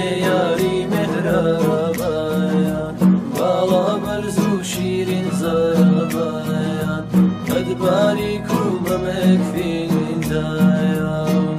یاری مهربان بالا برزو شیرین زبان قد باریک و ممک فیدایان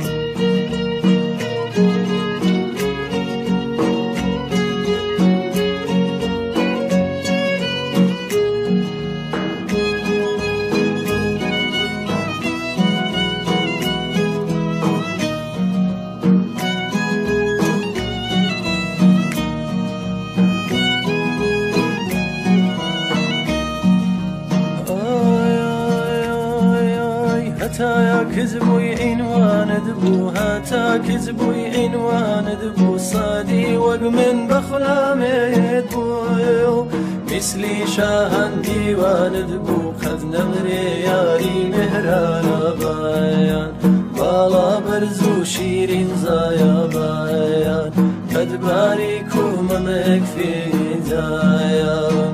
هتايا كذبوي عنوان دبو هتا كذبوي عنوان دبو صادي وقمن بخلامي دبو مثلي شاهن ديوان دبو قد نغري ياري مهران بايان بالا برزو شيرين زايا بايان قد باريكو ممك في دايان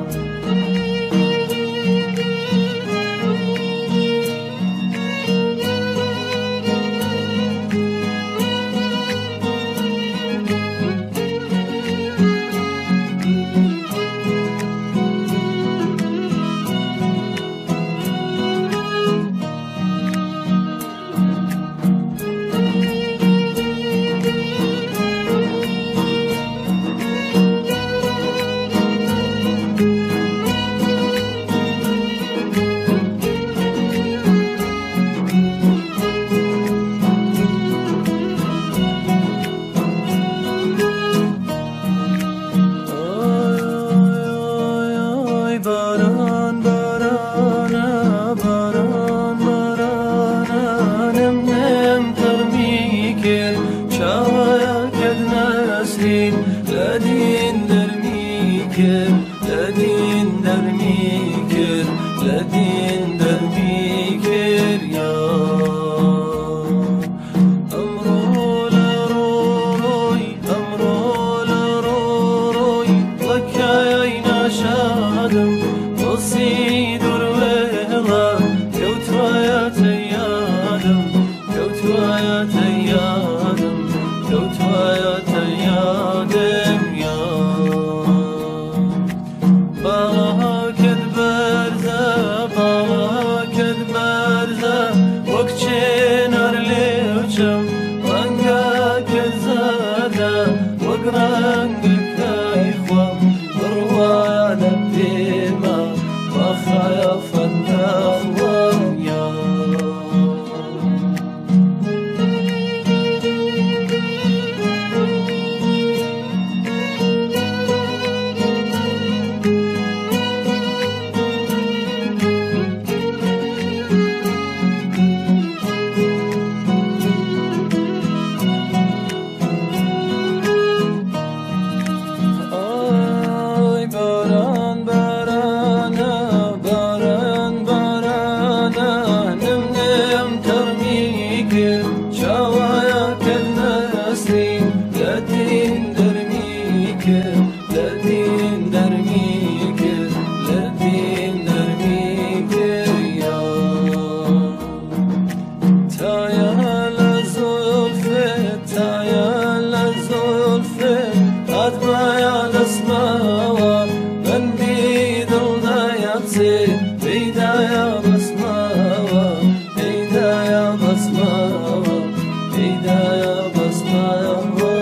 لدين درميكر لدين درميكر لدين درميكر يا أمرو لروي أمرو لروي لك يا شادم وصيد الويلا كوتوا يا تيادم كوتوا يا تيادم كوتوا يا تيادم رنگك إخوة بروانا بما وخايف النخوة يا لدين درميكر لدين درميكر يا تايا لزلفة تايا لزلفة أدبا يا لسماوة من بيدو دا يبزي بيدا يا بسماوة بيدا يا بسماوة بيدا يا بسماوة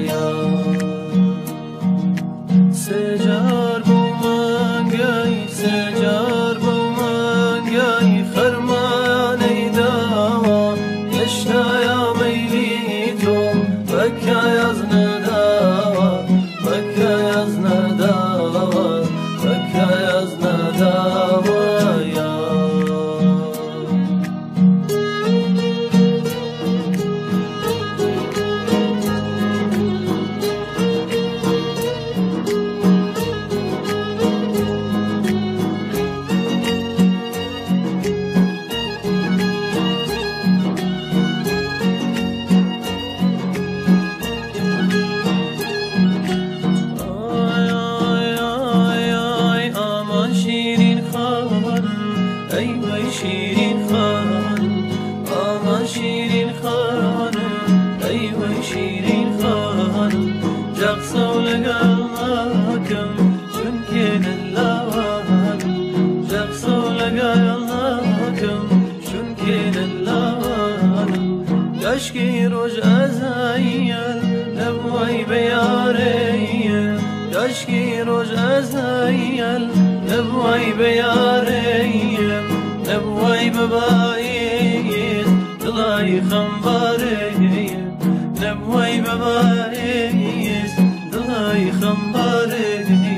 سجار بومانجاي سجار بومانجاي خرماني داوا يشتا يا ميليتو بكا يزن داوا جقصة ولقاكم شنكي دلاوانم جقصة ولقاكم شنكي دلاوانم دشكي روج أزايل نبوي بياري دشكي روج أزايل نبوي بياري نبوي ببايز دلاي خمباري نبوي ببايز دلاي خمباري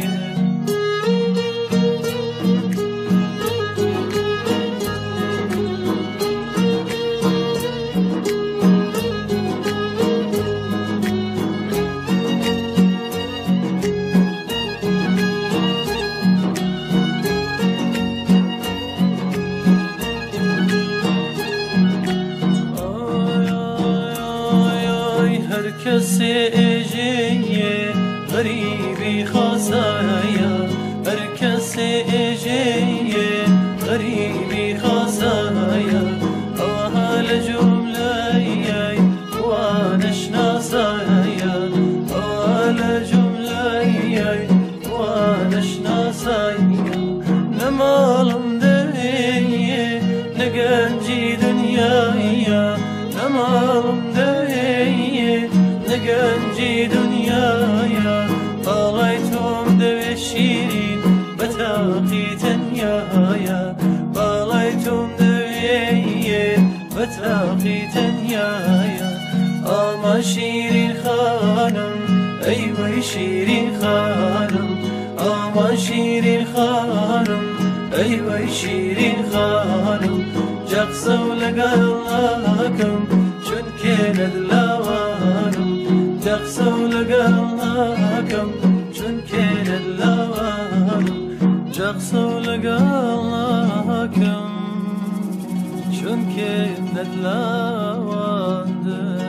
هر کسی اجیه غریبی خاصایا هر کسی اجیه غریبی خاصایا اهل جمله وانش ناسایا اهل جمله وانش ناسایا نمالم دهیه نگنجی دنیایا نمالم نگنجی دنیایا باڵایتۆم دەوێ شیرین بە تاقی تەنیایا باڵایتۆم دەوێ بە تاقی تەنیایا ئاما شیرین خانم ئەی وەی شیرین خانم ئاما شیرین خانم ئەی وەی شیرین خانم جەقسە و لەگەڵاکەم چونکێ لەدلاوانم جقصة ولقاكم چونكي للاوانم جقصة ولقاكم چونكي للاوانم